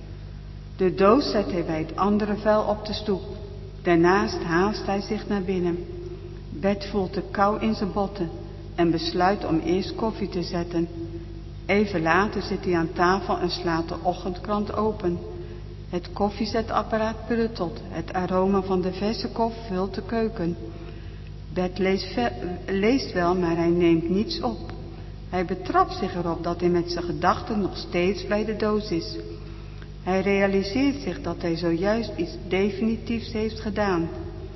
Speaker 3: De doos zet hij bij het andere vuil op de stoep. Daarnaast haast hij zich naar binnen. Bet voelt de kou in zijn botten en besluit om eerst koffie te zetten. Even later zit hij aan tafel en slaat de ochtendkrant open. Het koffiezetapparaat pruttelt. Het aroma van de verse koffie vult de keuken. Bet leest wel, maar hij neemt niets op. Hij betrapt zich erop dat hij met zijn gedachten nog steeds bij de doos is. Hij realiseert zich dat hij zojuist iets definitiefs heeft gedaan.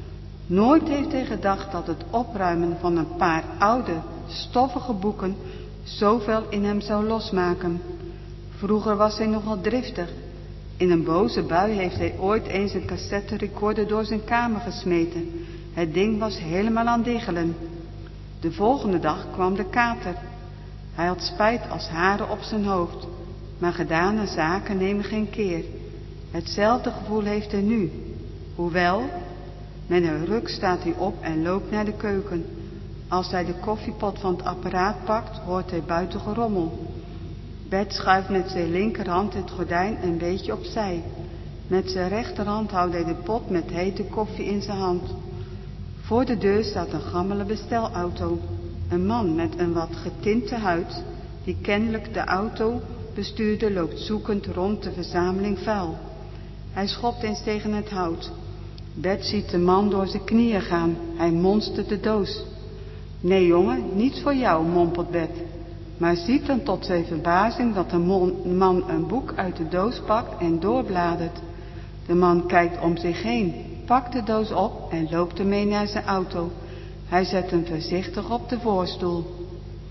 Speaker 3: Nooit heeft hij gedacht dat het opruimen van een paar oude, stoffige boeken zoveel in hem zou losmaken. Vroeger was hij nogal driftig. In een boze bui heeft hij ooit eens een cassette recorder door zijn kamer gesmeten. Het ding was helemaal aan diggelen. De volgende dag kwam de kater. Hij had spijt als haren op zijn hoofd. Maar gedane zaken nemen geen keer. Hetzelfde gevoel heeft hij nu. Hoewel, met een ruk staat hij op en loopt naar de keuken. Als hij de koffiepot van het apparaat pakt, hoort hij buiten gerommel. Bet schuift met zijn linkerhand het gordijn een beetje opzij. Met zijn rechterhand houdt hij de pot met hete koffie in zijn hand. Voor de deur staat een gammele bestelauto. Een man met een wat getinte huid, die kennelijk de auto bestuurde, loopt zoekend rond de verzameling vuil. Hij schopt eens tegen het hout. Bert ziet de man door zijn knieën gaan. Hij monstert de doos. Nee jongen, niets voor jou, mompelt Bert. Maar ziet dan tot zijn verbazing dat de man een boek uit de doos pakt en doorbladert. De man kijkt om zich heen, pakt de doos op en loopt ermee naar zijn auto. Hij zet hem voorzichtig op de voorstoel.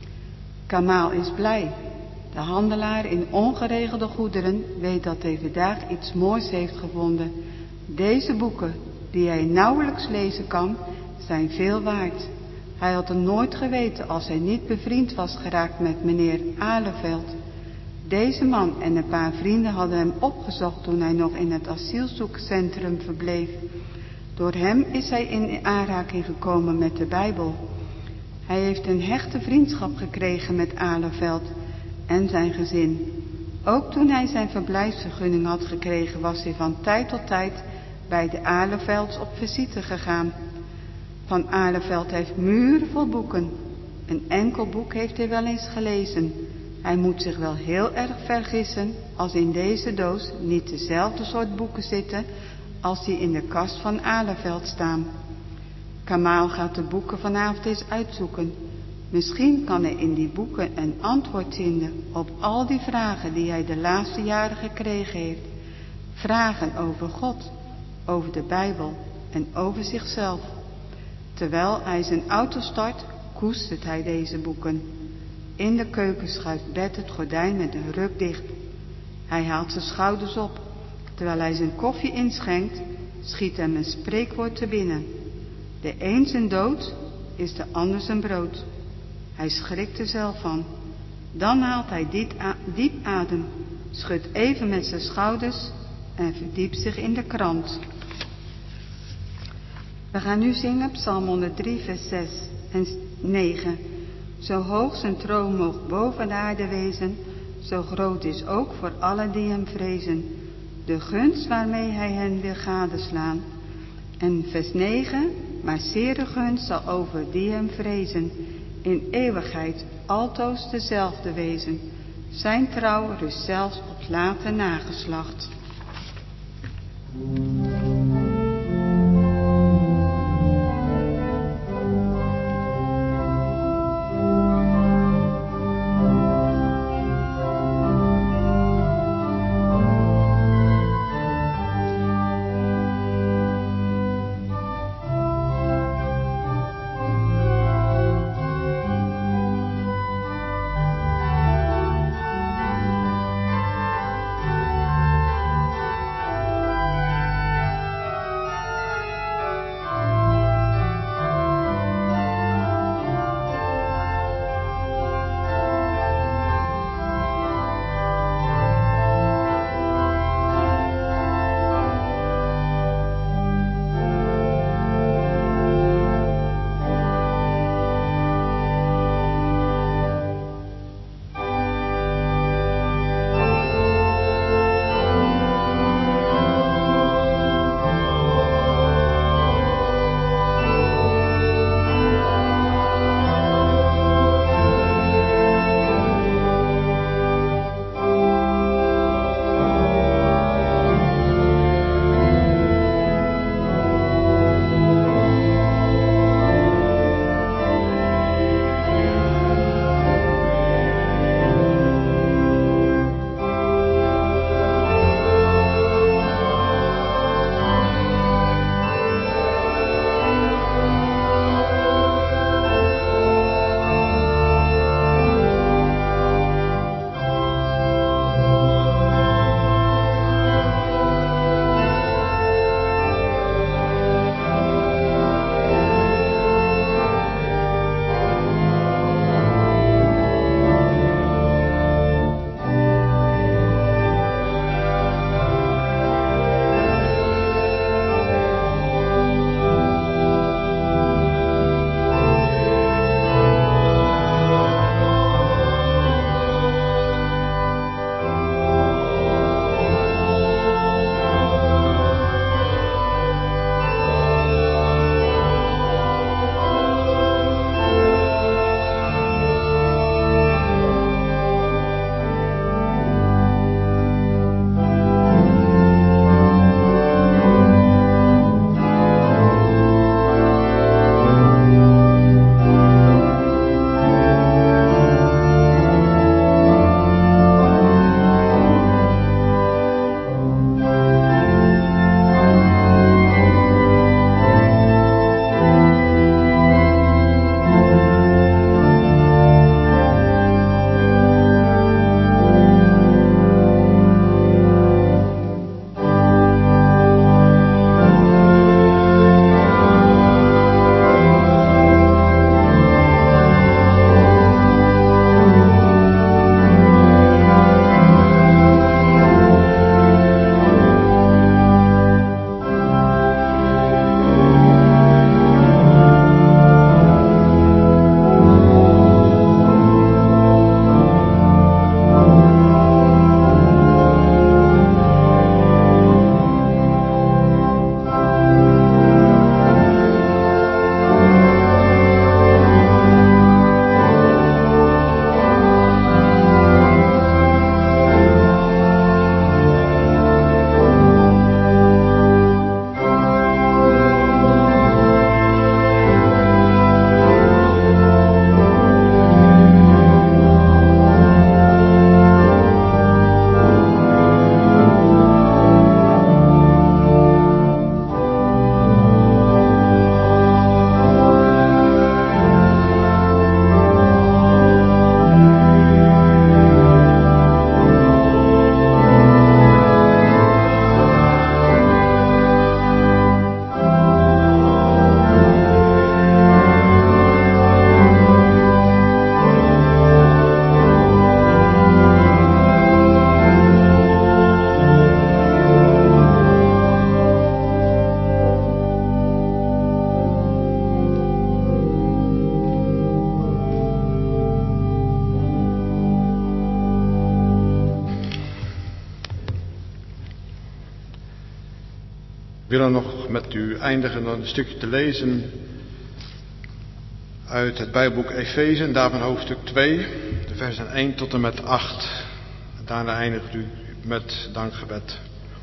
Speaker 3: Kamaal is blij. De handelaar in ongeregelde goederen weet dat hij vandaag iets moois heeft gevonden. Deze boeken, die hij nauwelijks lezen kan, zijn veel waard. Hij had het nooit geweten als hij niet bevriend was geraakt met meneer Aleveld. Deze man en een paar vrienden hadden hem opgezocht toen hij nog in het asielzoekcentrum verbleef. Door hem is hij in aanraking gekomen met de Bijbel. Hij heeft een hechte vriendschap gekregen met Aleveld en zijn gezin. Ook toen hij zijn verblijfsvergunning had gekregen, was hij van tijd tot tijd bij de Alevelds op visite gegaan. Van Aleveld heeft muren vol boeken. Een enkel boek heeft hij wel eens gelezen. Hij moet zich wel heel erg vergissen als in deze doos niet dezelfde soort boeken zitten als die in de kast van Aleveld staan. Kamaal gaat de boeken vanavond eens uitzoeken. Misschien kan hij in die boeken een antwoord vinden op al die vragen die hij de laatste jaren gekregen heeft. Vragen over God, over de Bijbel en over zichzelf. Terwijl hij zijn auto start, koestert hij deze boeken. In de keuken schuift Bert het gordijn met een ruk dicht. Hij haalt zijn schouders op. Terwijl hij zijn koffie inschenkt, schiet hem een spreekwoord te binnen. De een zijn dood, is de ander zijn brood. Hij schrikt er zelf van. Dan haalt hij diep adem, schudt even met zijn schouders en verdiept zich in de krant. We gaan nu zingen Psalm 103 vers 6 en 9. Zo hoog zijn troon moog boven de aarde wezen, zo groot is ook voor allen die hem vrezen, de gunst waarmee hij hen wil gadeslaan. En vers 9, maar zere gunst zal over die hem vrezen, in eeuwigheid altoos dezelfde wezen. Zijn trouw rust zelfs op later nageslacht.
Speaker 2: willen nog met u eindigen door een stukje te lezen uit het Bijbelboek Efeze, en daarvan hoofdstuk 2, de versen 1 tot en met 8. Daarna eindigt u met dankgebed.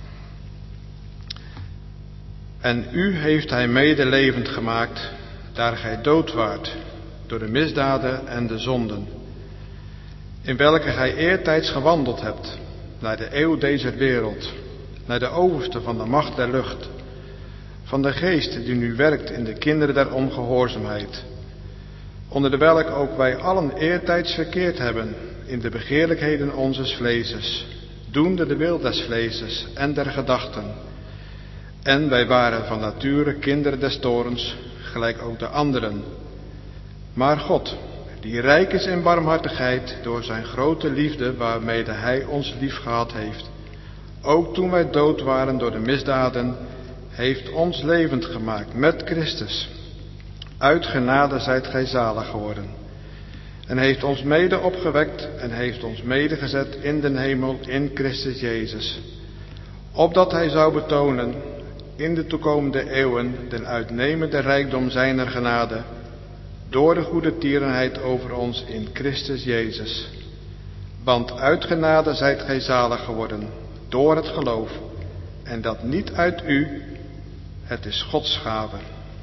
Speaker 2: En u heeft hij medelevend gemaakt, daar gij dood waart, door de misdaden en de zonden, in welke gij eertijds gewandeld hebt, naar de eeuw deze wereld, naar de overste van de macht der lucht, van de geest die nu werkt in de kinderen der ongehoorzaamheid, onder de welk ook wij allen eertijds verkeerd hebben in de begeerlijkheden onzes vleeses, doende de wil des vleeses en der gedachten. En wij waren van nature kinderen des toorns, gelijk ook de anderen. Maar God, die rijk is in barmhartigheid door zijn grote liefde waarmede hij ons lief gehad heeft, ook toen wij dood waren door de misdaden, heeft ons levend gemaakt met Christus. Uit genade zijt gij zalig geworden. En heeft ons mede opgewekt en heeft ons mede gezet in den hemel in Christus Jezus. Opdat hij zou betonen in de toekomende eeuwen den uitnemende rijkdom zijner genade, door de goede tierenheid over ons in Christus Jezus. Want uit genade zijt gij zalig geworden, door het geloof, en dat niet uit u, het is Gods gave.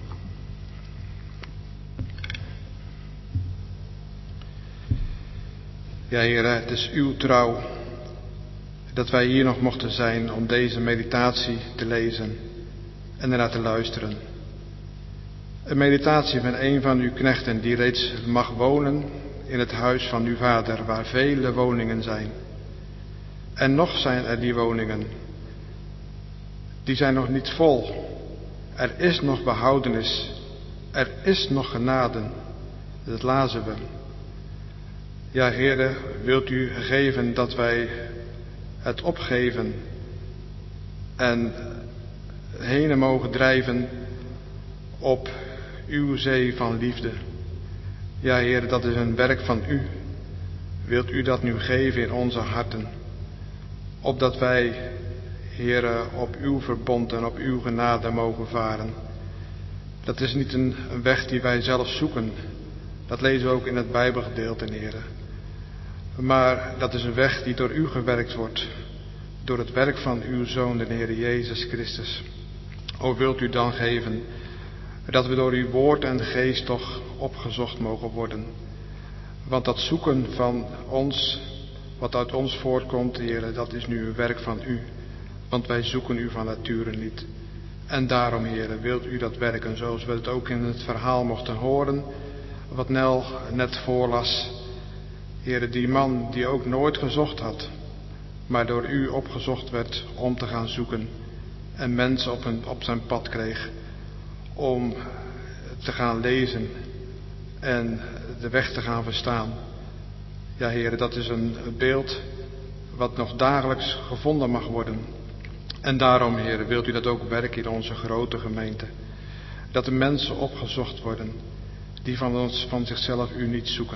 Speaker 2: Ja, Heer, het is uw trouw dat wij hier nog mochten zijn om deze meditatie te lezen en ernaar te luisteren. Een meditatie van een van uw knechten die reeds mag wonen in het huis van uw vader, waar vele woningen zijn. En nog zijn er die woningen, die zijn nog niet vol. Er is nog behoudenis, er is nog genade, dat lazen we. Ja, Heere, wilt u geven dat wij het opgeven en heen mogen drijven op uw zee van liefde. Ja, Heer, dat is een werk van u. Wilt u dat nu geven in onze harten, opdat wij, Heer, op uw verbond en op uw genade mogen varen. Dat is niet een weg die wij zelf zoeken. Dat lezen we ook in het Bijbelgedeelte, Heer. Maar dat is een weg die door u gewerkt wordt, door het werk van uw Zoon, de Heer Jezus Christus. O, wilt u dan geven dat we door uw woord en geest toch opgezocht mogen worden. Want dat zoeken van ons, wat uit ons voortkomt, Heer, dat is nu een werk van u. Want wij zoeken u van nature niet. En daarom, Heer, wilt u dat werken, zoals we het ook in het verhaal mochten horen, wat Nel net voorlas. Heer, die man die ook nooit gezocht had, maar door u opgezocht werd om te gaan zoeken. En mensen op zijn pad kreeg om te gaan lezen en de weg te gaan verstaan. Ja, Heer, dat is een beeld wat nog dagelijks gevonden mag worden. En daarom, Heer, wilt u dat ook werken in onze grote gemeente. Dat de mensen opgezocht worden die van zichzelf u niet zoeken.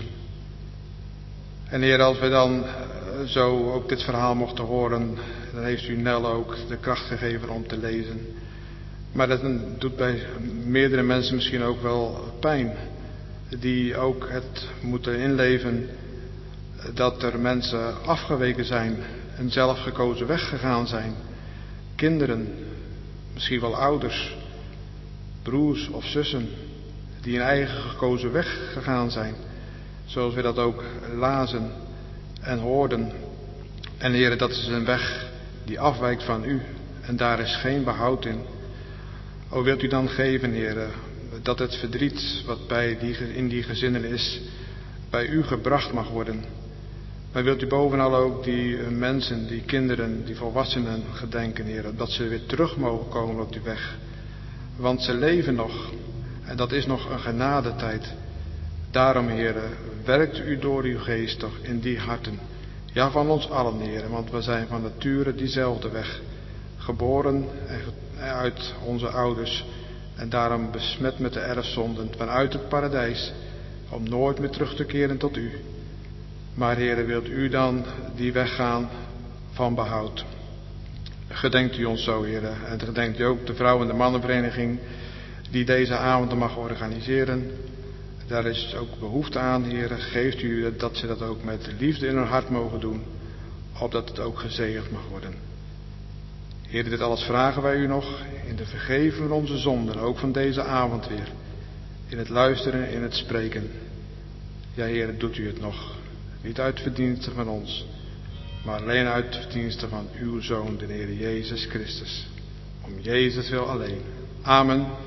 Speaker 2: En Heer, als we dan zo ook dit verhaal mochten horen, dan heeft u Nel ook de kracht gegeven om te lezen. Maar dat doet bij meerdere mensen misschien ook wel pijn. Die ook het moeten inleven dat er mensen afgeweken zijn en zelf gekozen weggegaan zijn. Kinderen, misschien wel ouders, broers of zussen, die een eigen gekozen weg gegaan zijn. Zoals we dat ook lazen en hoorden. En Heer, dat is een weg die afwijkt van u. En daar is geen behoud in. O, wilt u dan geven, Heer, dat het verdriet wat in die gezinnen is, bij u gebracht mag worden. Maar wilt u bovenal ook die mensen, die kinderen, die volwassenen gedenken, Heer, dat ze weer terug mogen komen op die weg. Want ze leven nog. En dat is nog een genadetijd. Daarom, Heer, werkt u door uw geest toch in die harten. Ja, van ons allen, Heer, want we zijn van nature diezelfde weg. Geboren uit onze ouders en daarom besmet met de erfzonden vanuit het paradijs, om nooit meer terug te keren tot u. Maar Heer, wilt u dan die weg gaan van behoud. gedenkt u ons zo, Heer. En gedenkt u ook de vrouw- en de mannenvereniging die deze avond mag organiseren. Daar is ook behoefte aan, Heer. Geeft u dat ze dat ook met liefde in hun hart mogen doen, opdat het ook gezegend mag worden. Heer, dit alles vragen wij u nog in de vergeving van onze zonden, ook van deze avond weer. In het luisteren, in het spreken. Ja, Heer, doet u het nog. Niet uit verdiensten van ons, maar alleen uit verdiensten van uw Zoon, de Heer Jezus Christus. Om Jezus wil alleen. Amen.